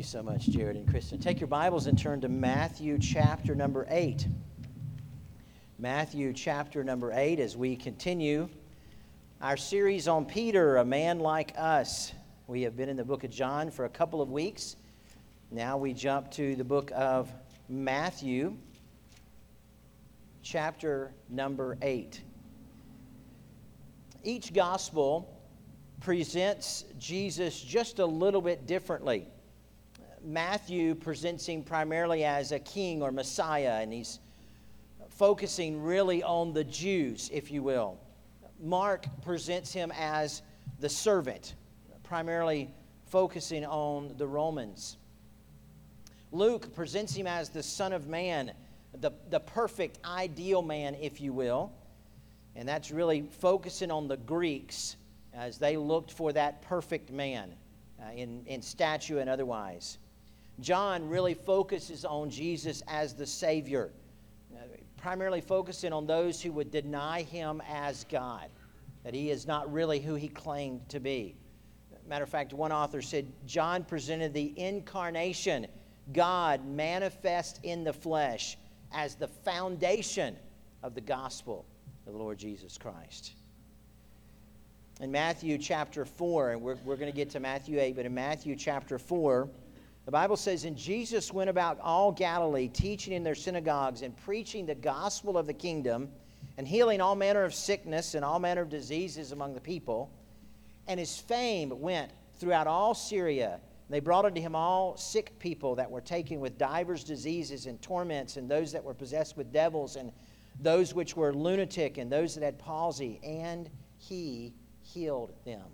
you so much, Jared and Kristen. Take your Bibles and turn to Matthew chapter number 8. Matthew chapter number 8 as we continue our series on Peter, a man like us. We have been in the book of John for a couple of weeks. Now we jump to the book of Matthew chapter number 8. Each gospel presents Jesus just a little bit differently. Matthew presents him primarily as a king or Messiah, and he's focusing really on the Jews, if you will. Mark presents him as the servant, primarily focusing on the Romans. Luke presents him as the Son of Man, the perfect, ideal man, if you will. And that's really focusing on the Greeks as they looked for that perfect man in stature and otherwise. John really focuses on Jesus as the Savior, primarily focusing on those who would deny him as God, that he is not really who he claimed to be. Matter of fact, one author said, John presented the incarnation, God manifest in the flesh, as the foundation of the gospel of the Lord Jesus Christ. In Matthew chapter 4, and we're going to get to Matthew 8, but in Matthew chapter 4, the Bible says, And Jesus went about all Galilee, teaching in their synagogues and preaching the gospel of the kingdom and healing all manner of sickness and all manner of diseases among the people. And his fame went throughout all Syria. They brought unto him all sick people that were taken with divers diseases and torments, and those that were possessed with devils, and those which were lunatic, and those that had palsy, and he healed them.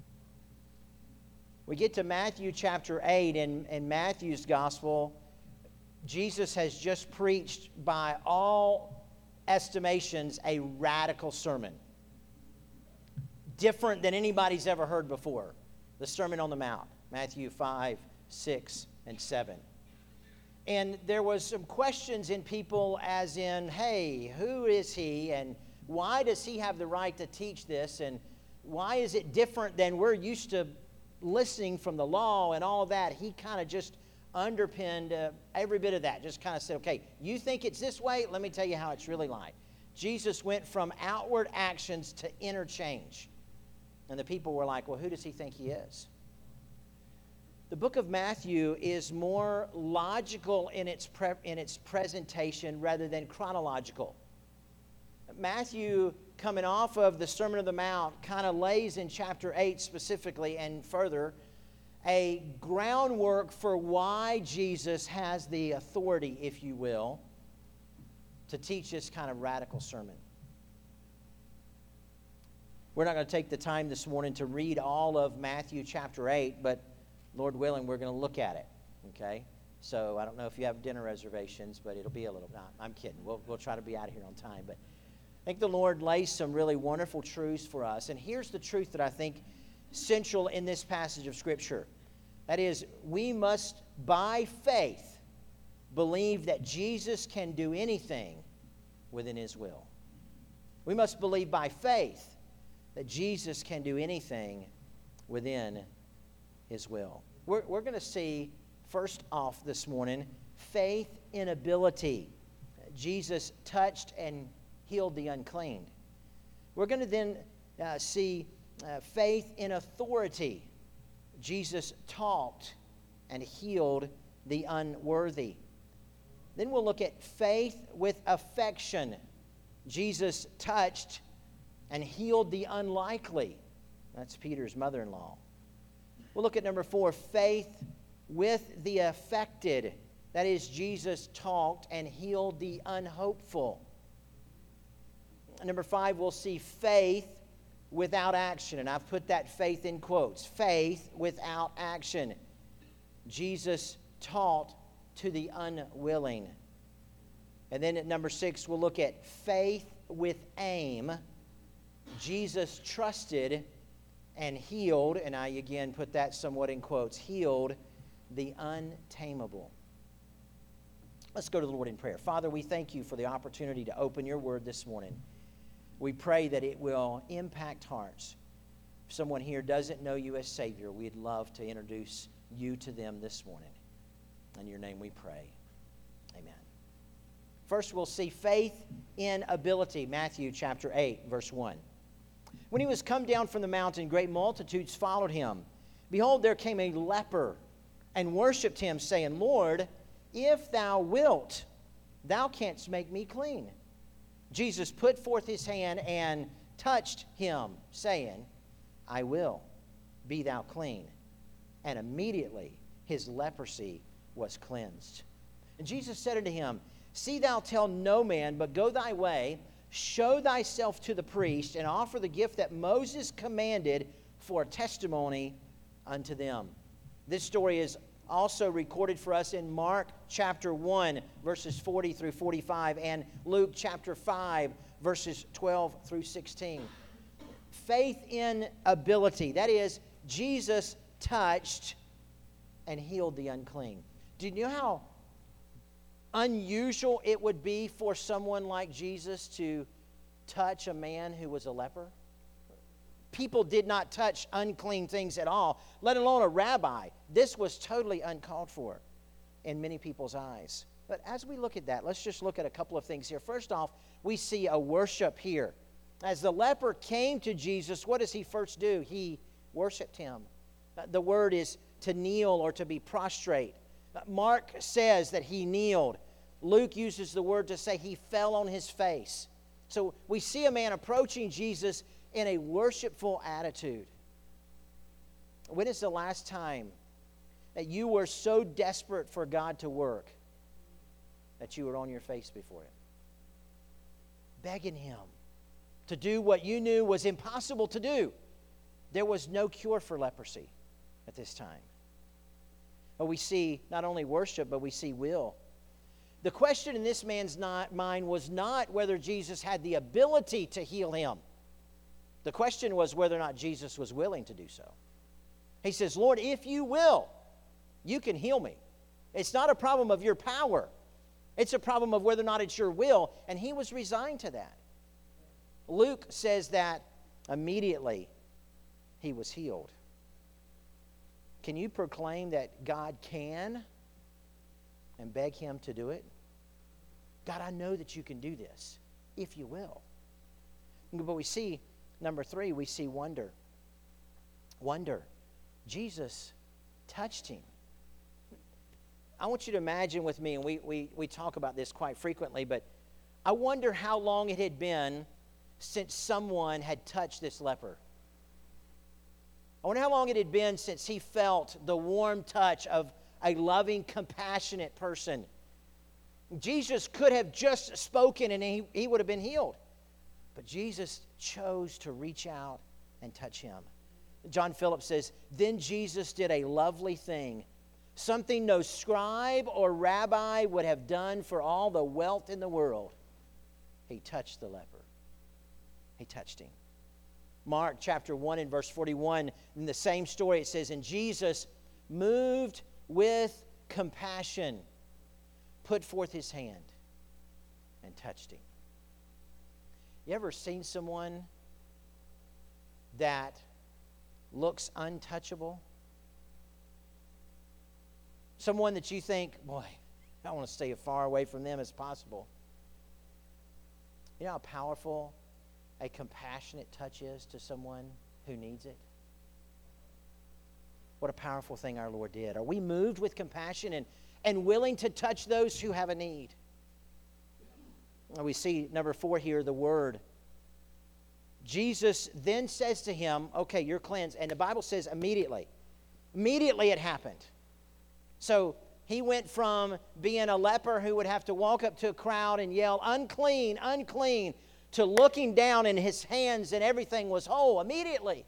We get to Matthew chapter 8, and in Matthew's gospel, Jesus has just preached, by all estimations, a radical sermon. Different than anybody's ever heard before. The Sermon on the Mount, Matthew 5, 6, and 7. And there was some questions in people as in, hey, who is he, and why does he have the right to teach this, and why is it different than we're used to listening from the law and all that? He kind of just underpinned every bit of that. Just kind of said, okay, you think it's this way? Let me tell you how it's really like. Jesus went from outward actions to inner change. And the people were like, well, who does he think he is? The book of Matthew is more logical in its presentation rather than chronological. Matthew, coming off of the Sermon on the Mount, kind of lays in chapter 8 specifically and further a groundwork for why Jesus has the authority, if you will, to teach this kind of radical sermon. We're not going to take the time this morning to read all of Matthew chapter 8, but Lord willing, we're going to look at it, okay? So I don't know if you have dinner reservations, but it'll be a little, I'm kidding. We'll try to be out of here on time, but I think the Lord lays some really wonderful truths for us. And here's the truth that I think central in this passage of Scripture. That is, we must, by faith, believe that Jesus can do anything within his will. We must believe by faith that Jesus can do anything within his will. We're going to see, first off this morning, faith in ability. Jesus touched and healed the unclean. We're going to then see faith in authority. Jesus taught and healed the unworthy. Then we'll look at faith with affection. Jesus touched and healed the unlikely. That's Peter's mother-in-law. We'll look at number 4, faith with the affected. That is, Jesus talked and healed the unhopeful. Number 5, we'll see faith without action. And I've put that faith in quotes. Faith without action. Jesus taught to the unwilling. And then at number 6, we'll look at faith with aim. Jesus trusted and healed, and I again put that somewhat in quotes, healed the untamable. Let's go to the Lord in prayer. Father, we thank you for the opportunity to open your word this morning. We pray that it will impact hearts. If someone here doesn't know you as Savior, we'd love to introduce you to them this morning. In your name we pray. Amen. First, we'll see faith in ability. Matthew chapter 8, verse 1. When he was come down from the mountain, great multitudes followed him. Behold, there came a leper and worshipped him, saying, Lord, if thou wilt, thou canst make me clean. Jesus put forth his hand and touched him, saying, I will, be thou clean. And immediately his leprosy was cleansed. And Jesus said unto him, See thou tell no man, but go thy way, show thyself to the priest, and offer the gift that Moses commanded for a testimony unto them. This story is also recorded for us in Mark chapter 1, verses 40 through 45, and Luke chapter 5, verses 12 through 16. Faith in ability. That is, Jesus touched and healed the unclean. Do you know how unusual it would be for someone like Jesus to touch a man who was a leper? People did not touch unclean things at all, let alone a rabbi. This was totally uncalled for in many people's eyes. But as we look at that, let's just look at a couple of things here. First off, we see a worship here. As the leper came to Jesus, what does he first do? He worshiped him. The word is to kneel or to be prostrate. Mark says that he kneeled. Luke uses the word to say he fell on his face. So we see a man approaching Jesus in a worshipful attitude. When is the last time that you were so desperate for God to work that you were on your face before Him, begging Him to do what you knew was impossible to do? There was no cure for leprosy at this time. But we see not only worship, but we see will. The question in this man's mind was not whether Jesus had the ability to heal him. The question was whether or not Jesus was willing to do so. He says, Lord, if you will, you can heal me. It's not a problem of your power. It's a problem of whether or not it's your will. And he was resigned to that. Luke says that immediately he was healed. Can you proclaim that God can and beg Him to do it? God, I know that you can do this, if you will. But we see, number 3, we see wonder. Wonder. Jesus touched him. I want you to imagine with me, and we talk about this quite frequently, but I wonder how long it had been since someone had touched this leper. I wonder how long it had been since he felt the warm touch of a loving, compassionate person. Jesus could have just spoken and he would have been healed. But Jesus chose to reach out and touch him. John Phillips says, Then Jesus did a lovely thing, something no scribe or rabbi would have done for all the wealth in the world. He touched the leper. He touched him. Mark chapter 1 and verse 41, in the same story it says, And Jesus, moved with compassion, put forth his hand and touched him. You ever seen someone that looks untouchable? Someone that you think, boy, I want to stay as far away from them as possible. You know how powerful a compassionate touch is to someone who needs it? What a powerful thing our Lord did. Are we moved with compassion and willing to touch those who have a need? We see, number 4 here, the word. Jesus then says to him, okay, you're cleansed. And the Bible says immediately. Immediately it happened. So he went from being a leper who would have to walk up to a crowd and yell, unclean, unclean, to looking down and his hands and everything was whole immediately.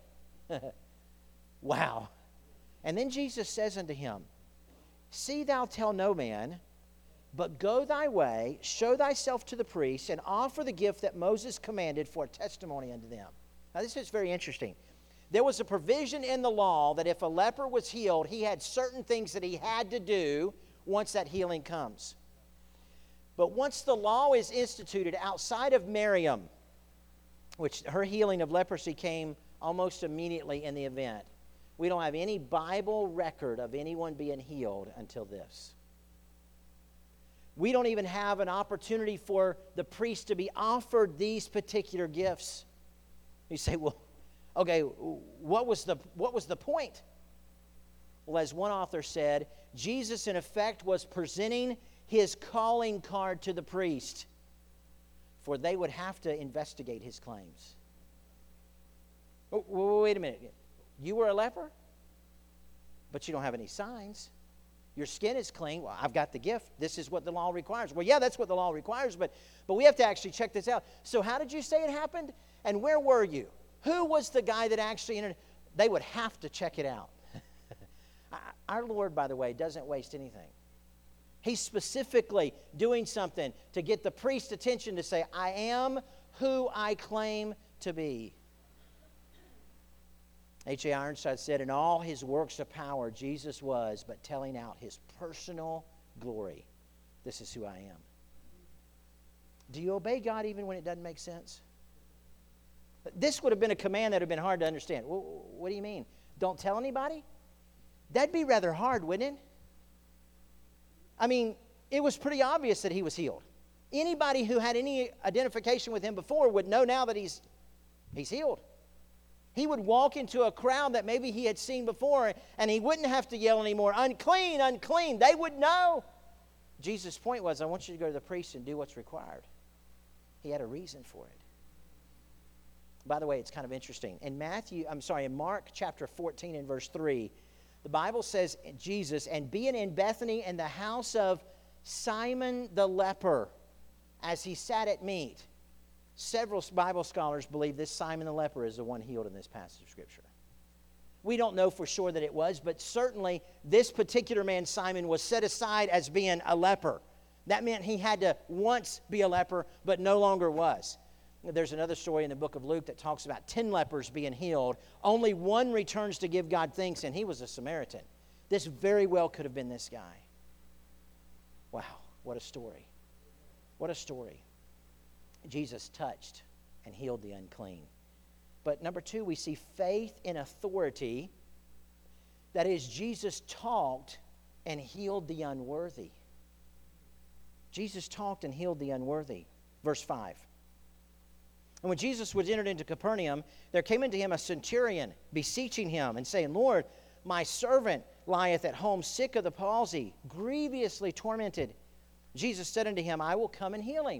Wow. And then Jesus says unto him, See thou tell no man, but go thy way, show thyself to the priest, and offer the gift that Moses commanded for a testimony unto them. Now this is very interesting. There was a provision in the law that if a leper was healed, he had certain things that he had to do once that healing comes. But once the law is instituted outside of Miriam, which her healing of leprosy came almost immediately in the event, we don't have any Bible record of anyone being healed until this. We don't even have an opportunity for the priest to be offered these particular gifts. You say, well, okay, what was the point? Well, as one author said, Jesus in effect was presenting his calling card to the priest, for they would have to investigate his claims. Oh, wait a minute. You were a leper, but you don't have any signs. Your skin is clean. Well, I've got the gift. This is what the law requires. Well, yeah, that's what the law requires, but we have to actually check this out. So how did you say it happened? And where were you? Who was the guy that actually entered? They would have to check it out. Our Lord, by the way, doesn't waste anything. He's specifically doing something to get the priest's attention to say, I am who I claim to be. H.A. Ironside said, in all his works of power, Jesus was but telling out his personal glory. This is who I am. Do you obey God even when it doesn't make sense? This would have been a command that would have been hard to understand. What do you mean? Don't tell anybody? That'd be rather hard, wouldn't it? I mean, it was pretty obvious that he was healed. Anybody who had any identification with him before would know now that he's healed. He would walk into a crowd that maybe he had seen before, and he wouldn't have to yell anymore, unclean, unclean. They would know. Jesus' point was, I want you to go to the priest and do what's required. He had a reason for it. By the way, it's kind of interesting. In Mark chapter 14 and verse 3, the Bible says, Jesus, and being in Bethany in the house of Simon the leper, as he sat at meat. Several Bible scholars believe this Simon the leper is the one healed in this passage of Scripture. We don't know for sure that it was, but certainly this particular man, Simon, was set aside as being a leper. That meant he had to once be a leper, but no longer was. There's another story in the book of Luke that talks about 10 lepers being healed. Only one returns to give God thanks, and he was a Samaritan. This very well could have been this guy. Wow, what a story. What a story. Jesus touched and healed the unclean. But number two, we see faith in authority. That is, Jesus talked and healed the unworthy. Jesus talked and healed the unworthy. Verse 5. And when Jesus was entered into Capernaum, there came unto him a centurion, beseeching him, and saying, Lord, my servant lieth at home sick of the palsy, grievously tormented. Jesus said unto him, I will come and heal him.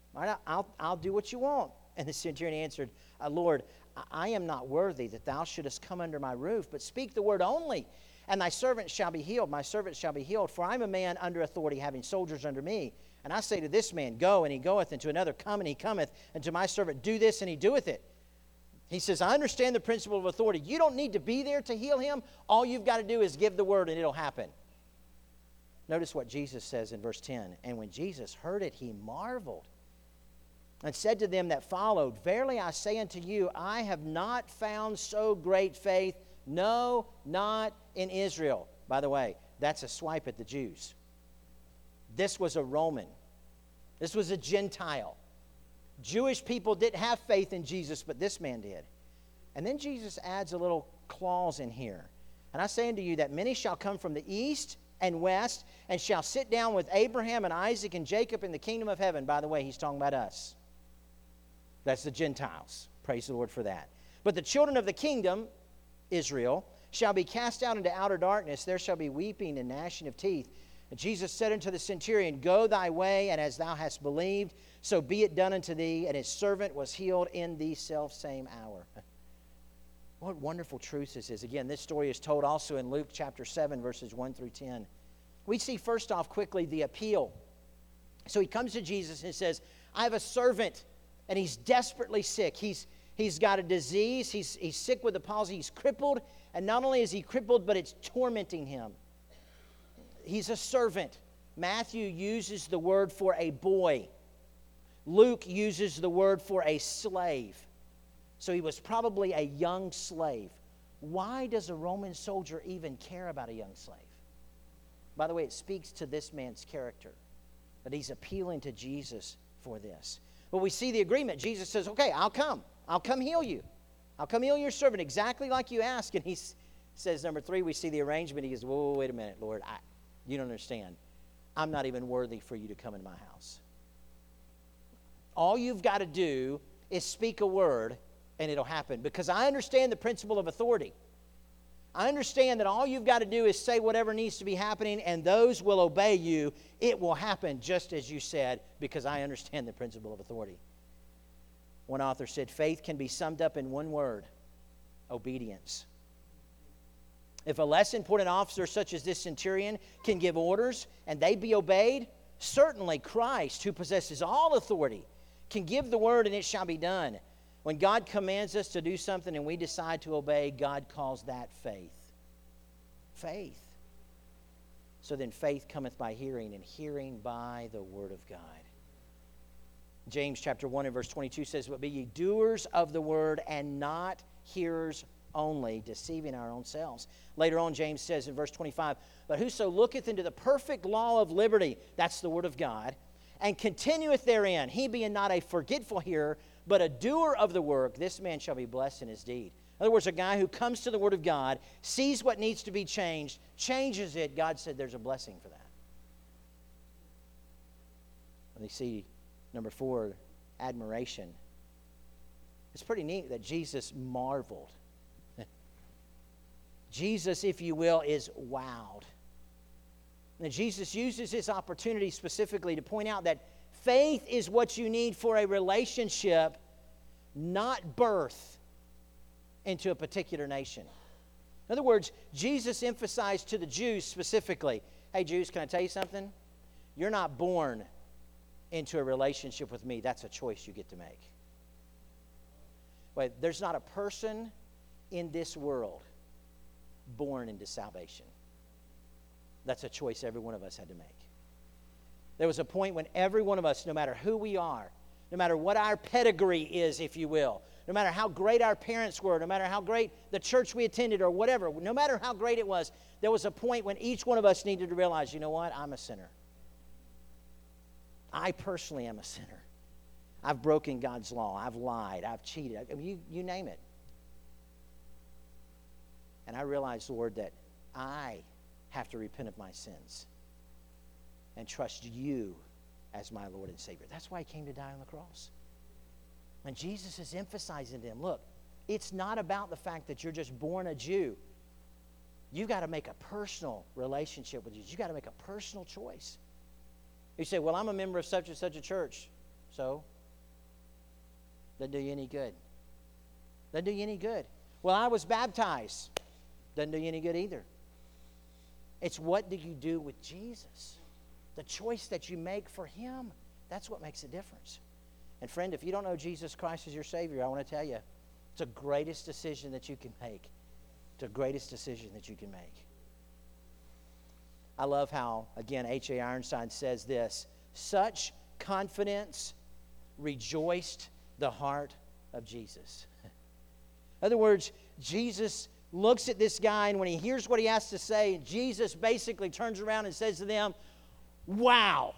I'll do what you want. And the centurion answered, Lord, I am not worthy that thou shouldest come under my roof, but speak the word only, and thy servant shall be healed. My servant shall be healed, for I am a man under authority, having soldiers under me. And I say to this man, go, and he goeth, and to another, come, and he cometh, and to my servant, do this, and he doeth it. He says, I understand the principle of authority. You don't need to be there to heal him. All you've got to do is give the word, and it'll happen. Notice what Jesus says in verse 10. And when Jesus heard it, he marveled, and said to them that followed, Verily I say unto you, I have not found so great faith, no, not in Israel. By the way, that's a swipe at the Jews. This was a Roman. This was a Gentile. Jewish people didn't have faith in Jesus, but this man did. And then Jesus adds a little clause in here. And I say unto you that many shall come from the east and west, and shall sit down with Abraham and Isaac and Jacob in the kingdom of heaven. By the way, he's talking about us. That's the Gentiles. Praise the Lord for that. But the children of the kingdom, Israel, shall be cast out into outer darkness. There shall be weeping and gnashing of teeth. And Jesus said unto the centurion, Go thy way, and as thou hast believed, so be it done unto thee. And his servant was healed in the selfsame hour. What wonderful truth this is. Again, this story is told also in Luke chapter 7, verses 1 through 10. We see first off quickly the appeal. So he comes to Jesus and says, I have a servant, and he's desperately sick. He's got a disease. He's sick with a palsy. He's crippled. And not only is he crippled, but it's tormenting him. He's a servant. Matthew uses the word for a boy. Luke uses the word for a slave. So he was probably a young slave. Why does a Roman soldier even care about a young slave? By the way, it speaks to this man's character, that he's appealing to Jesus for this. But we see the agreement. Jesus says, okay, I'll come. I'll come heal you. I'll come heal your servant exactly like you ask. And he says, number 3, we see the arrangement. He goes, whoa, wait a minute, Lord. You don't understand. I'm not even worthy for you to come into my house. All you've got to do is speak a word and it'll happen. Because I understand the principle of authority. I understand that all you've got to do is say whatever needs to be happening and those will obey you. It will happen just as you said, because I understand the principle of authority. One author said, faith can be summed up in one word: obedience. If a less important officer such as this centurion can give orders and they be obeyed, certainly Christ, who possesses all authority, can give the word and it shall be done. When God commands us to do something and we decide to obey, God calls that faith. Faith. So then faith cometh by hearing, and hearing by the word of God. James chapter 1 and verse 22 says, but be ye doers of the word and not hearers only, deceiving our own selves. Later on, James says in verse 25, but whoso looketh into the perfect law of liberty, that's the word of God, and continueth therein, he being not a forgetful hearer, but a doer of the work, this man shall be blessed in his deed. In other words, a guy who comes to the word of God, sees what needs to be changed, changes it. God said there's a blessing for that. When you see number 4, admiration. It's pretty neat that Jesus marveled. Jesus, if you will, is wowed. And Jesus uses this opportunity specifically to point out that faith is what you need for a relationship, not birth into a particular nation. In other words, Jesus emphasized to the Jews specifically, hey Jews, can I tell you something? You're not born into a relationship with me. That's a choice you get to make. Wait, there's not a person in this world born into salvation. That's a choice every one of us had to make. There was a point when every one of us, no matter who we are, no matter what our pedigree is, if you will, no matter how great our parents were, no matter how great the church we attended or whatever, no matter how great it was, there was a point when each one of us needed to realize, you know what, I'm a sinner. I personally am a sinner. I've broken God's law. I've lied. I've cheated. I mean, you name it. And I realized, Lord, that I have to repent of my sins and trust you as my Lord and Savior. That's why he came to die on the cross. And Jesus is emphasizing to them, look, it's not about the fact that you're just born a Jew. You've got to make a personal relationship with Jesus. You've got to make a personal choice. You say, well, I'm a member of such and such a church. So? Doesn't do you any good. Doesn't do you any good. Well, I was baptized. Doesn't do you any good either. It's what do you do with Jesus? The choice that you make for him. That's what makes a difference. And friend, if you don't know Jesus Christ as your Savior, I want to tell you, it's the greatest decision that you can make. It's the greatest decision that you can make. I love how, again, H.A. Ironside says this, such confidence rejoiced the heart of Jesus. In other words, Jesus looks at this guy, and when he hears what he has to say, Jesus basically turns around and says to them, wow,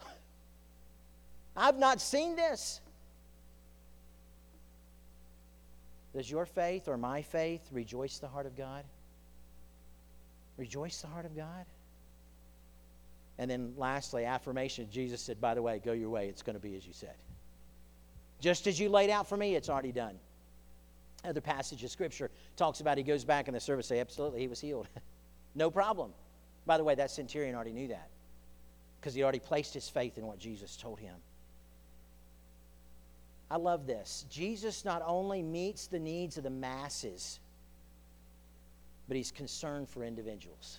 I've not seen this. Does your faith or my faith rejoice the heart of God? Rejoice the heart of God? And then lastly, affirmation. Jesus said, by the way, go your way. It's going to be as you said. Just as you laid out for me, it's already done. Other passage of Scripture talks about he goes back in the service and says, absolutely, he was healed. No problem. By the way, that centurion already knew that because he already placed his faith in what Jesus told him. I love this. Jesus not only meets the needs of the masses, but he's concerned for individuals.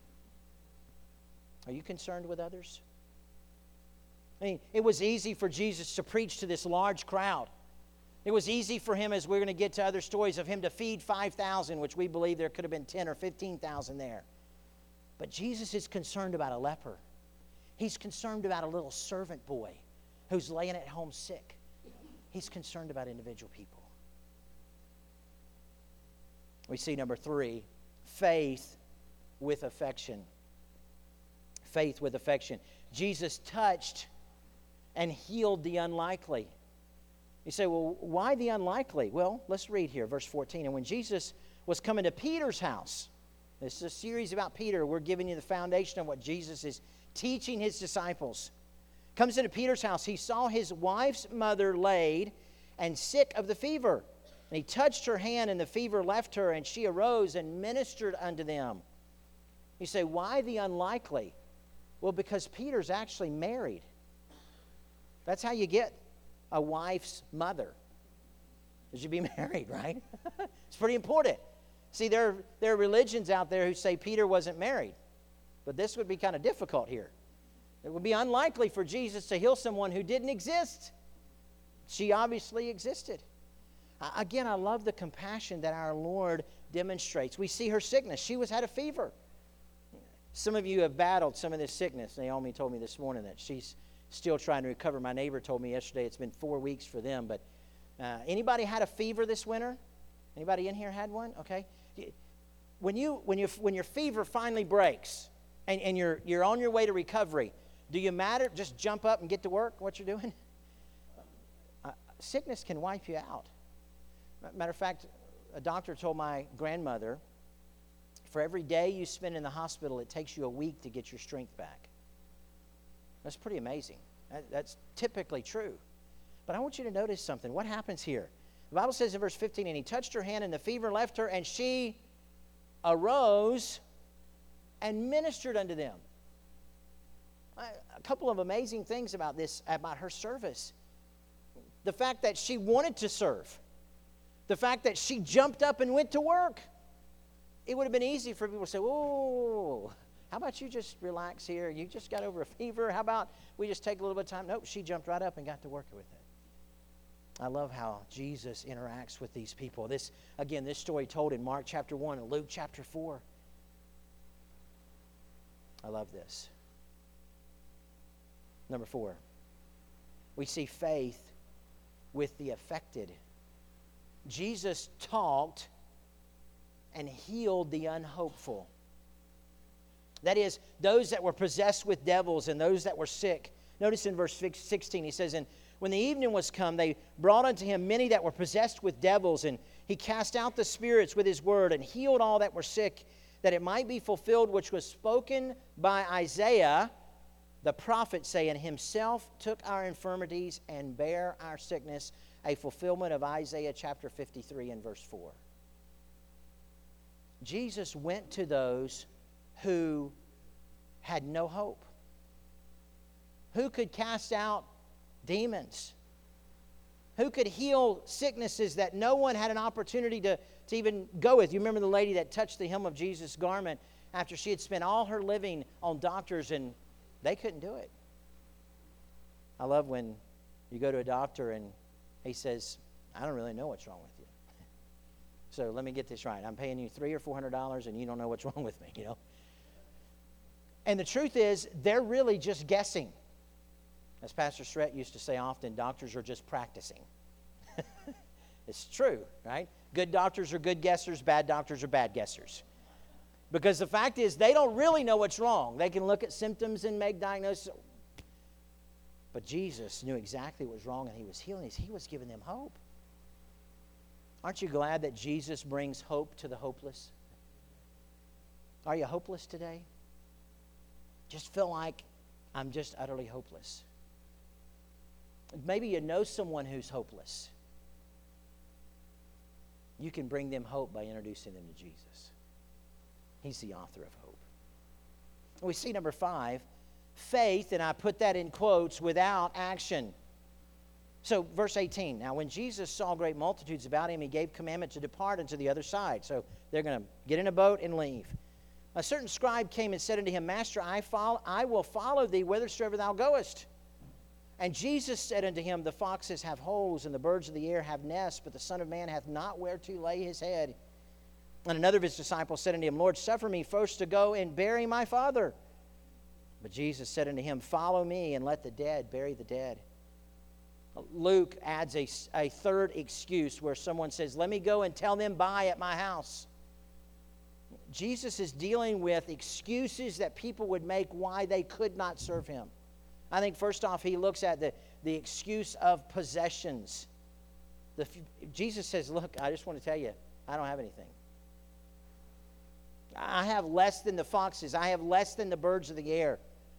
Are you concerned with others? I mean, it was easy for Jesus to preach to this large crowd. It was easy for him, as we're going to get to other stories, of him to feed 5,000, which we believe there could have been 10 or 15,000 there. But Jesus is concerned about a leper. He's concerned about a little servant boy who's laying at home sick. He's concerned about individual people. We see number 3, faith with affection. Faith with affection. Jesus touched and healed the unlikely. You say, well, why the unlikely? Well, let's read here, verse 14. And when Jesus was coming to Peter's house, this is a series about Peter. We're giving you the foundation of what Jesus is teaching his disciples. Comes into Peter's house. He saw his wife's mother laid and sick of the fever. And he touched her hand, and the fever left her, and she arose and ministered unto them. You say, why the unlikely? Well, because Peter's actually married. That's how you get a wife's mother, is you be married, right? It's pretty important. See, there are religions out there who say Peter wasn't married, but this would be kind of difficult here. It would be unlikely for Jesus to heal someone who didn't exist. She obviously existed. Again, I love the compassion that our Lord demonstrates. We see her sickness. She had a fever. Some of you have battled some of this sickness. Naomi told me this morning that she's still trying to recover. My neighbor told me yesterday it's been 4 weeks for them. But anybody had a fever this winter? Anybody in here had one? Okay. When your fever finally breaks and you're on your way to recovery, do you just jump up and get to work? What you're doing? Sickness can wipe you out. Matter of fact, a doctor told my grandmother, for every day you spend in the hospital, it takes you a week to get your strength back. That's pretty amazing. That's typically true. But I want you to notice something. What happens here? The Bible says in verse 15, and he touched her hand, and the fever left her, and she arose and ministered unto them. A couple of amazing things about her service. The fact that she wanted to serve. The fact that she jumped up and went to work. It would have been easy for people to say, "Oh, how about you just relax here? You just got over a fever. How about we just take a little bit of time?" Nope, she jumped right up and got to work with it. I love how Jesus interacts with these people. This story told in Mark chapter 1 and Luke chapter 4. I love this. Number 4, we see faith with the affected. Jesus talked and healed the unhopeful. That is, those that were possessed with devils and those that were sick. Notice in verse 16, he says, and when the evening was come, they brought unto him many that were possessed with devils, and he cast out the spirits with his word and healed all that were sick, that it might be fulfilled which was spoken by Isaiah the prophet, saying, himself took our infirmities and bare our sickness, a fulfillment of Isaiah chapter 53 and verse 4. Jesus went to those who had no hope. Who could cast out demons? Who could heal sicknesses that no one had an opportunity to even go with? You remember the lady that touched the hem of Jesus' garment after she had spent all her living on doctors and they couldn't do it. I love when you go to a doctor and he says, I don't really know what's wrong with you. So let me get this right. I'm paying you $300 or $400 and you don't know what's wrong with me, you know. And the truth is, they're really just guessing. As Pastor Stretch used to say often, doctors are just practicing. It's true, right? Good doctors are good guessers, bad doctors are bad guessers. Because the fact is, they don't really know what's wrong. They can look at symptoms and make diagnoses. But Jesus knew exactly what was wrong, and he was healing. He was giving them hope. Aren't you glad that Jesus brings hope to the hopeless? Are you hopeless today? Just feel like I'm just utterly hopeless. Maybe you know someone who's hopeless. You can bring them hope by introducing them to Jesus. He's the author of hope. We see number 5, faith, and I put that in quotes, without action. So verse 18, now when Jesus saw great multitudes about him, he gave commandment to depart unto the other side. So they're going to get in a boat and leave. A certain scribe came and said unto him, Master, I will follow thee whithersoever thou goest. And Jesus said unto him, the foxes have holes, and the birds of the air have nests, but the Son of Man hath not where to lay his head. And another of his disciples said unto him, Lord, suffer me first to go and bury my father. But Jesus said unto him, Follow me, and let the dead bury the dead. Luke adds a third excuse where someone says, let me go and tell them bye at my house. Jesus is dealing with excuses that people would make why they could not serve him. I think first off, he looks at the excuse of possessions. Jesus says, look, I just want to tell you, I don't have anything. I have less than the foxes. I have less than the birds of the air.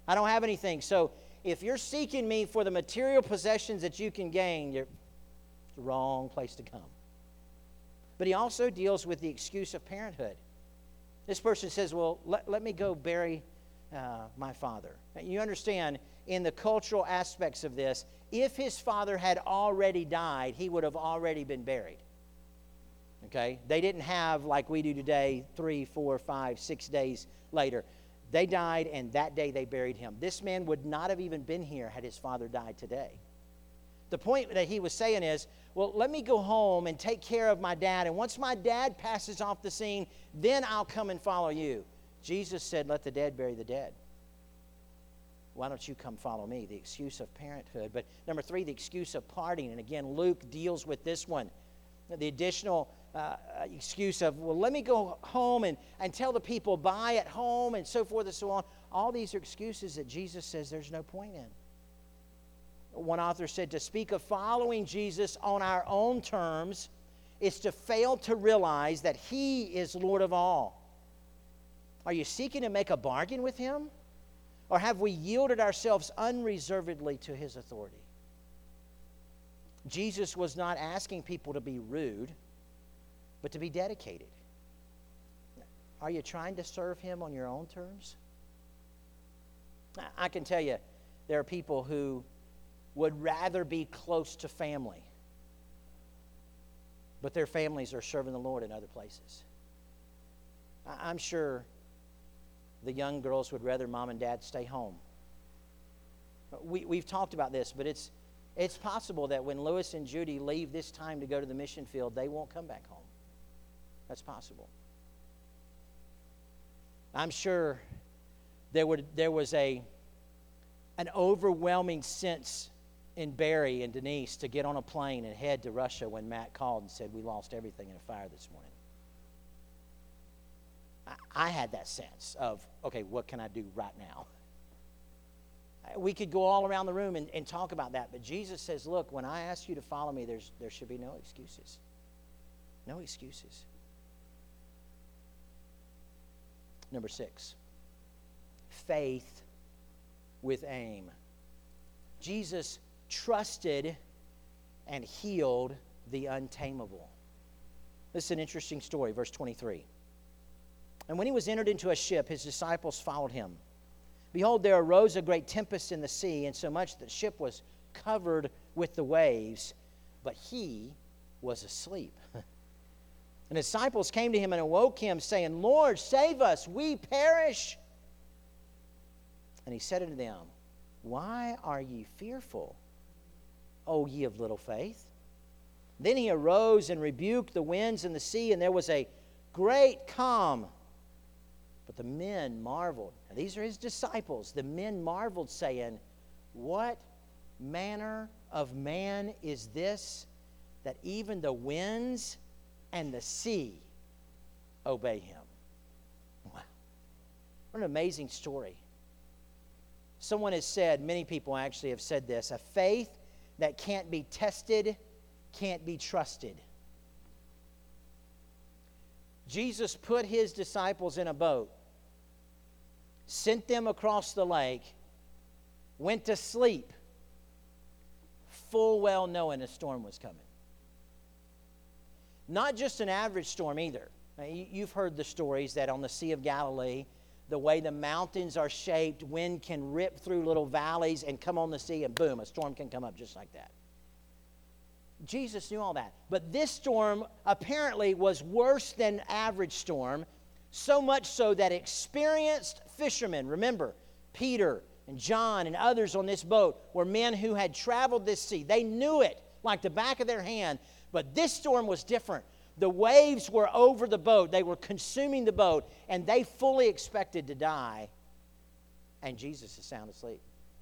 I don't have anything. So if you're seeking me for the material possessions that you can gain, you're the wrong place to come. But he also deals with the excuse of parenthood. This person says, well, let me go bury my father. Now, you understand, in the cultural aspects of this, if his father had already died, he would have already been buried. Okay? They didn't have, like we do today, 3, 4, 5, 6 days later. They died, and that day they buried him. This man would not have even been here had his father died today. The point that he was saying is, well, let me go home and take care of my dad, and once my dad passes off the scene, then I'll come and follow you. Jesus said, let the dead bury the dead. Why don't you come follow me? The excuse of parenthood. But number 3, the excuse of partying. And again, Luke deals with this one. The additional excuse of, well, let me go home and tell the people, buy at home, and so forth and so on. All these are excuses that Jesus says there's no point in. One author said, to speak of following Jesus on our own terms is to fail to realize that he is Lord of all. Are you seeking to make a bargain with him? Or have we yielded ourselves unreservedly to his authority? Jesus was not asking people to be rude, but to be dedicated. Are you trying to serve him on your own terms? I can tell you, there are people who would rather be close to family, but their families are serving the Lord in other places. I'm sure the young girls would rather mom and dad stay home. We've talked about this, but it's possible that when Lewis and Judy leave this time to go to the mission field, they won't come back home. That's possible. I'm sure there was an overwhelming sense in Barry and Denise to get on a plane and head to Russia when Matt called and said, we lost everything in a fire this morning. I had that sense of, okay, what can I do right now? We could go all around the room and talk about that, but Jesus says, look, when I ask you to follow me, there should be no excuses. No excuses. Number 6, faith with aim. Jesus trusted and healed the untamable. This is an interesting story, verse 23. And when he was entered into a ship, his disciples followed him. Behold, there arose a great tempest in the sea, insomuch that the ship was covered with the waves, but he was asleep. And the disciples came to him and awoke him, saying, Lord, save us, we perish. And he said unto them, why are ye fearful, O ye of little faith? Then he arose and rebuked the winds and the sea, and there was a great calm. But the men marveled. Now, these are his disciples. The men marveled, saying, what manner of man is this, that even the winds and the sea obey him? Wow. What an amazing story. Someone has said, many people actually have said this, a faith that can't be tested can't be trusted. Jesus put his disciples in a boat, sent them across the lake, went to sleep, full well knowing a storm was coming. Not just an average storm either. Now, you've heard the stories that on the Sea of Galilee, the way the mountains are shaped, wind can rip through little valleys and come on the sea, and boom, a storm can come up just like that. Jesus knew all that. But this storm apparently was worse than average storm, so much so that experienced fishermen, remember, Peter and John and others on this boat were men who had traveled this sea. They knew it like the back of their hand, but this storm was different. The waves were over the boat. They were consuming the boat, and they fully expected to die, and Jesus is sound asleep.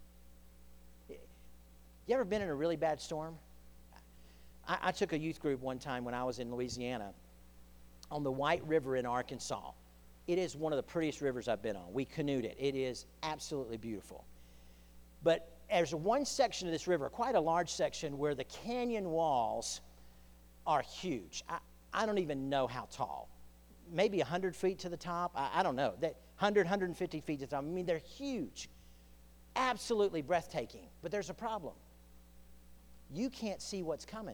You ever been in a really bad storm? I took a youth group one time when I was in Louisiana on the White River in Arkansas. It is one of the prettiest rivers I've been on. We canoed it. It is absolutely beautiful. But there's one section of this river, quite a large section, where the canyon walls are huge. I don't even know how tall. Maybe 100 feet to the top. I don't know. 100, 150 feet to the top. I mean, they're huge. absolutely breathtaking. But there's a problem. You can't see what's coming.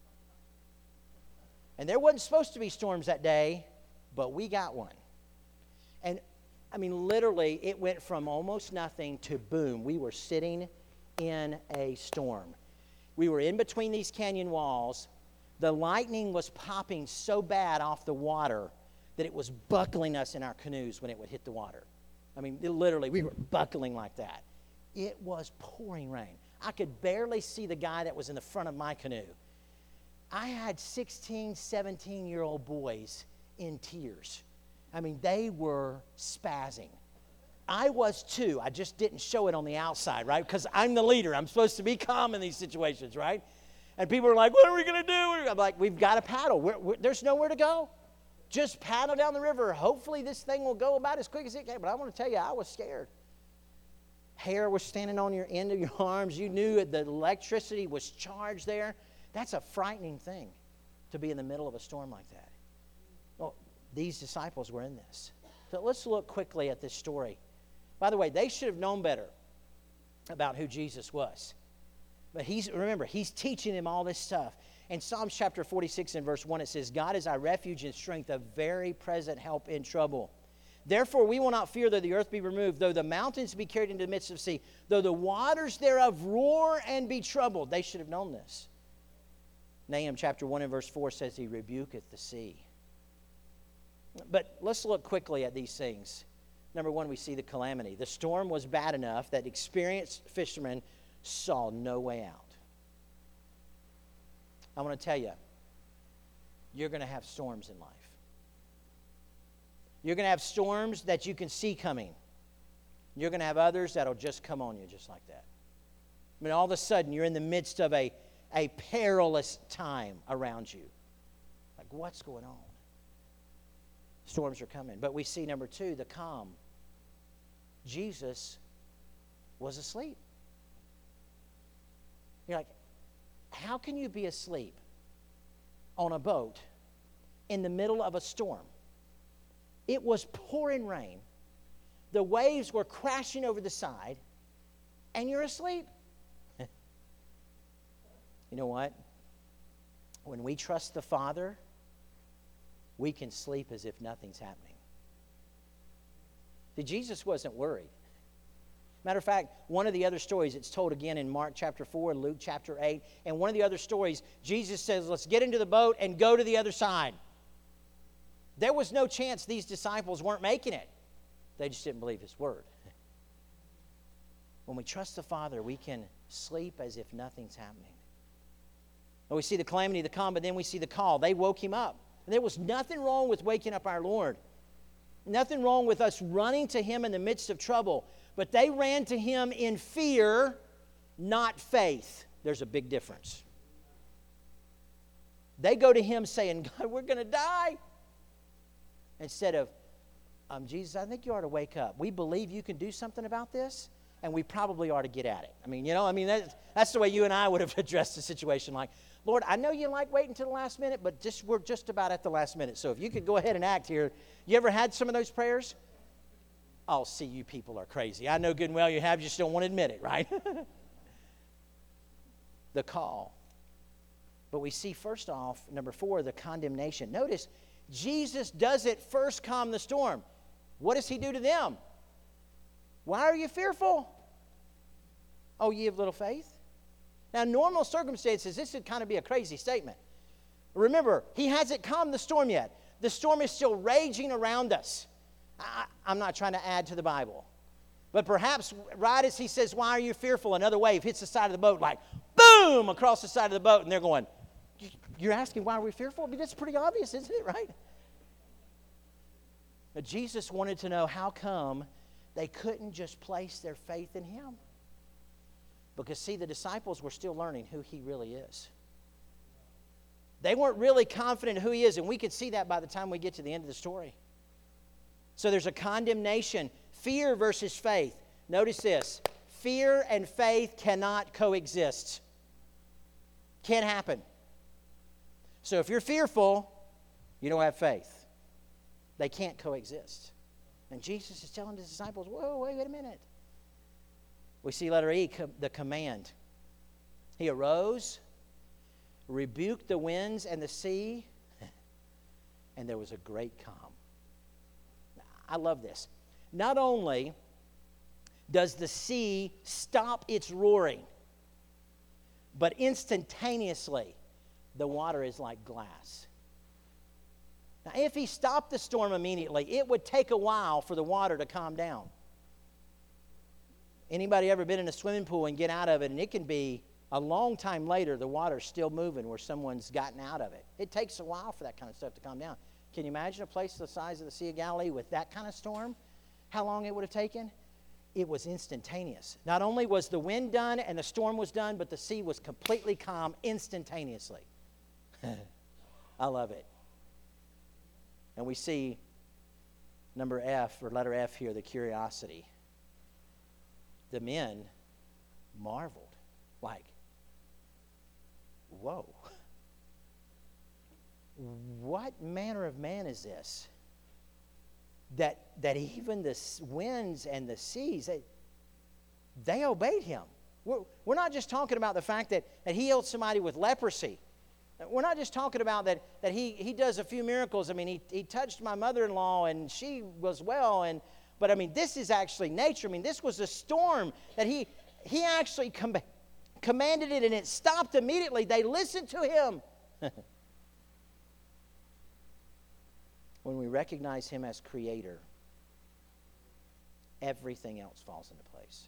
And there wasn't supposed to be storms that day, but we got one. And, I mean, literally, it went from almost nothing to boom. We were sitting in a storm. We were in between these canyon walls. The lightning was popping so bad off the water that it was buckling us in our canoes when it would hit the water. I mean, literally, we were buckling like that. It was pouring rain. I could barely see the guy that was in the front of my canoe. I had 16, 17-year-old boys in tears. I mean, they were spazzing. I was too. I just didn't show it on the outside, right? Because I'm the leader. I'm supposed to be calm in these situations, right? And people are like, what are we going to do? I'm like, we've got to paddle. There's nowhere to go. Just paddle down the river. Hopefully this thing will go about as quick as it can. But I want to tell you, I was scared. Hair was standing on your end of your arms. You knew the electricity was charged there. That's a frightening thing to be in the middle of a storm like that. Well, these disciples were in this. So let's look quickly at this story. By the way, they should have known better about who Jesus was. But remember, he's teaching them all this stuff. In Psalms chapter 46 and verse 1, it says, God is our refuge and strength, a very present help in trouble. Therefore, we will not fear though the earth be removed, though the mountains be carried into the midst of the sea, though the waters thereof roar and be troubled. They should have known this. Nahum chapter 1 and verse 4 says, he rebuketh the sea. But let's look quickly at these things. Number one, we see the calamity. The storm was bad enough that experienced fishermen saw no way out. I want to tell you, you're going to have storms in life. You're going to have storms that you can see coming. You're going to have others that'll just come on you just like that. I mean, all of a sudden, you're in the midst of a perilous time around you. Like, what's going on? Storms are coming. But we see, number two, the calm. Jesus was asleep. You're like, how can you be asleep on a boat in the middle of a storm? It was pouring rain. The waves were crashing over the side, and you're asleep. You know what? When we trust the Father, we can sleep as if nothing's happening. See, Jesus wasn't worried. Matter of fact, one of the other stories, it's told again in Mark chapter 4 and Luke chapter 8, and one of the other stories, Jesus says, let's get into the boat and go to the other side. There was no chance these disciples weren't making it. They just didn't believe his word. When we trust the Father, we can sleep as if nothing's happening. And we see the calamity, the calm, but then we see the call. They woke him up. And there was nothing wrong with waking up our Lord. Nothing wrong with us running to him in the midst of trouble. But they ran to him in fear, not faith. There's a big difference. They go to him saying, God, we're going to die. Instead of, Jesus, I think you ought to wake up. We believe you can do something about this, and we probably ought to get at it. That's the way you and I would have addressed the situation. Like, Lord, I know you like waiting until the last minute, but we're just about at the last minute. So if you could go ahead and act here. You ever had some of those prayers? Oh, see, you people are crazy. I know good and well you have, you just don't want to admit it, right? The call. But we see, first off, number 4, the condemnation. Notice, Jesus doesn't first calm the storm. What does he do to them? Why are you fearful? Oh, ye of little faith? Now, in normal circumstances, this would kind of be a crazy statement. Remember, he hasn't calmed the storm yet. The storm is still raging around us. I'm not trying to add to the Bible. But perhaps right as he says, why are you fearful, another wave hits the side of the boat like, boom, across the side of the boat. And they're going, you're asking why are we fearful? I mean, that's pretty obvious, isn't it, right? But Jesus wanted to know how come they couldn't just place their faith in him. Because, see, the disciples were still learning who he really is. They weren't really confident who he is, and we could see that by the time we get to the end of the story. So there's a condemnation, fear versus faith. Notice this, fear and faith cannot coexist. Can't happen. So if you're fearful, you don't have faith. They can't coexist. And Jesus is telling his disciples, whoa, wait a minute. We see letter E, the command. He arose, rebuked the winds and the sea, and there was a great calm. I love this. Not only does the sea stop its roaring, but instantaneously the water is like glass. Now, if he stopped the storm immediately, it would take a while for the water to calm down. Anybody ever been in a swimming pool and get out of it, and it can be a long time later, the water's still moving where someone's gotten out of it. It takes a while for that kind of stuff to calm down. Can you imagine a place the size of the Sea of Galilee with that kind of storm? How long it would have taken? It was instantaneous. Not only was the wind done and the storm was done, but the sea was completely calm instantaneously. I love it. And we see number F, or letter F here, the curiosity. The men marveled. Like, whoa. What manner of man is this? That even the winds and the seas, they obeyed him. We're not just talking about the fact that he healed somebody with leprosy. We're not just talking about that he does a few miracles. I mean, he touched my mother-in-law and she was well. But I mean, this is actually nature. I mean, this was a storm that he actually commanded it and it stopped immediately. They listened to him. When we recognize him as creator, everything else falls into place.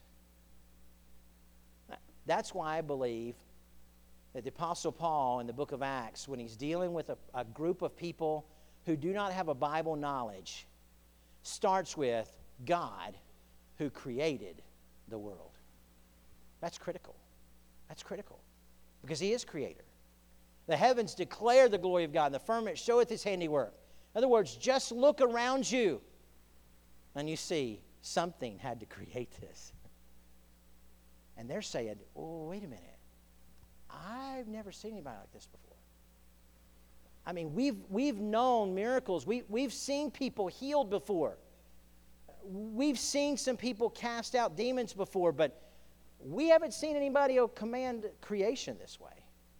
That's why I believe that the Apostle Paul in the book of Acts, when he's dealing with a group of people who do not have a Bible knowledge, starts with God who created the world. That's critical. That's critical. Because he is creator. The heavens declare the glory of God, and the firmament showeth his handiwork. In other words, just look around you, and you see something had to create this. And they're saying, oh, wait a minute. I've never seen anybody like this before. I mean, we've known miracles. We've seen people healed before. We've seen some people cast out demons before, but we haven't seen anybody command creation this way.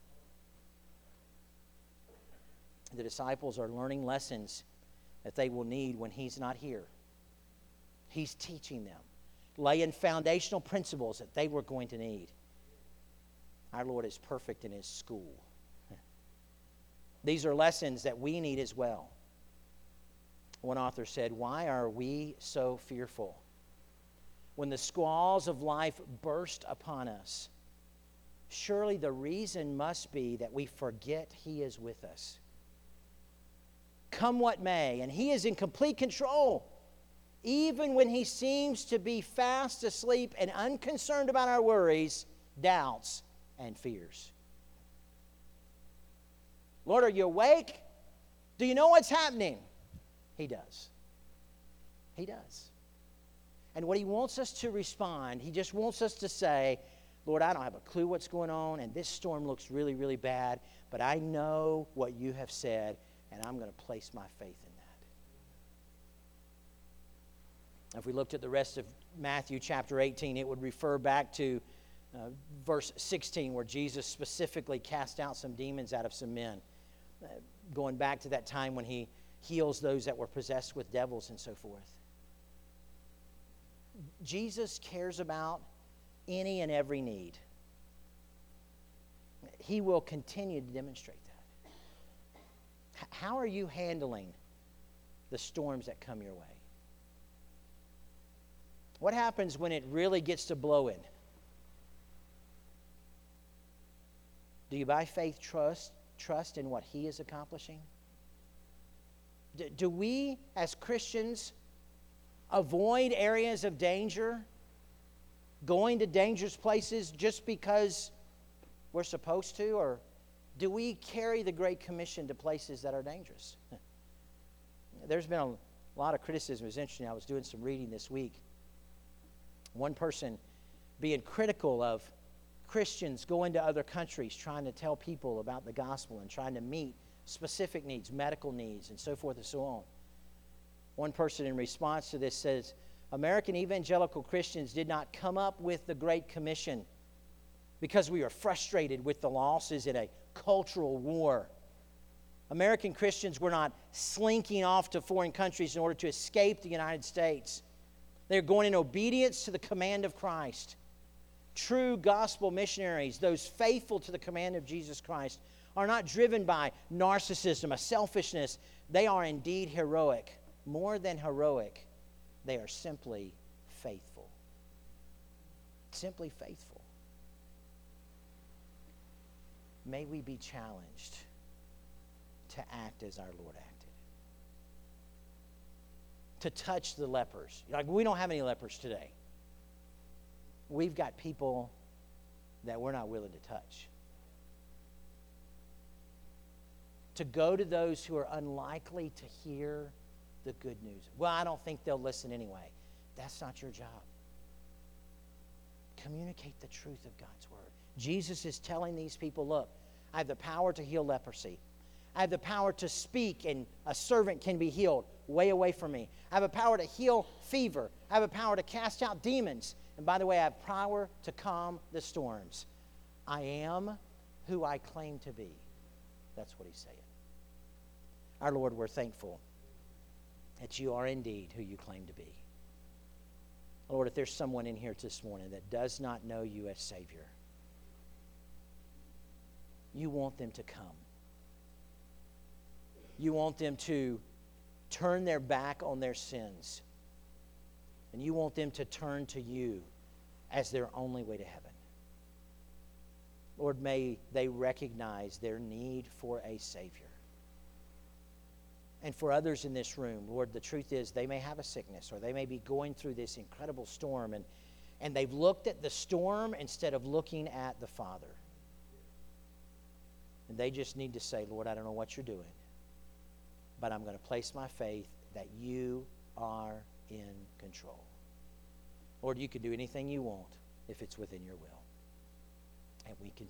The disciples are learning lessons that they will need when he's not here. He's teaching them, laying foundational principles that they were going to need. Our Lord is perfect in his school. These are lessons that we need as well. One author said, "Why are we so fearful when the squalls of life burst upon us? Surely the reason must be that we forget he is with us. Come what may, and he is in complete control. Even when he seems to be fast asleep and unconcerned about our worries, doubts, and fears." Lord, are you awake? Do you know what's happening? He does. He does. And what he wants us to respond, he just wants us to say, Lord, I don't have a clue what's going on, and this storm looks really, really bad, but I know what you have said, and I'm going to place my faith in that. If we looked at the rest of Matthew chapter 18, it would refer back to verse 16, where Jesus specifically cast out some demons out of some men, going back to that time when he heals those that were possessed with devils and so forth. Jesus cares about any and every need. He will continue to demonstrate that. How are you handling the storms that come your way? What happens when it really gets to blowing? Do you by faith trust in what he is accomplishing? Do we as Christians avoid areas of danger, going to dangerous places just because we're supposed to? Or do we carry the Great Commission to places that are dangerous? There's been a lot of criticism. It was interesting. I was doing some reading this week. One person being critical of Christians going to other countries, trying to tell people about the gospel and trying to meet specific needs, medical needs, and so forth and so on. One person in response to this says, American evangelical Christians did not come up with the Great Commission because we were frustrated with the losses in a cultural war. American Christians were not slinking off to foreign countries in order to escape the United States. They're going in obedience to the command of Christ. True gospel missionaries, those faithful to the command of Jesus Christ, are not driven by narcissism, a selfishness. They are indeed heroic. More than heroic, they are simply faithful. Simply faithful. May we be challenged to act as our Lord acted. To touch the lepers. Like, we don't have any lepers today. We've got people that we're not willing to touch. To go to those who are unlikely to hear the good news. Well, I don't think they'll listen anyway. That's not your job. Communicate the truth of God's word. Jesus is telling these people, look, I have the power to heal leprosy. I have the power to speak and a servant can be healed way away from me. I have a power to heal fever. I have a power to cast out demons. And by the way, I have power to calm the storms. I am who I claim to be. That's what he's saying. Our Lord, we're thankful that you are indeed who you claim to be. Lord, if there's someone in here this morning that does not know you as Savior, you want them to come. You want them to turn their back on their sins. And you want them to turn to you as their only way to heaven. Lord, may they recognize their need for a Savior. And for others in this room, Lord, the truth is they may have a sickness or they may be going through this incredible storm and they've looked at the storm instead of looking at the Father. And they just need to say, Lord, I don't know what you're doing, but I'm going to place my faith that you are in control. Lord, you can do anything you want if it's within your will. And we can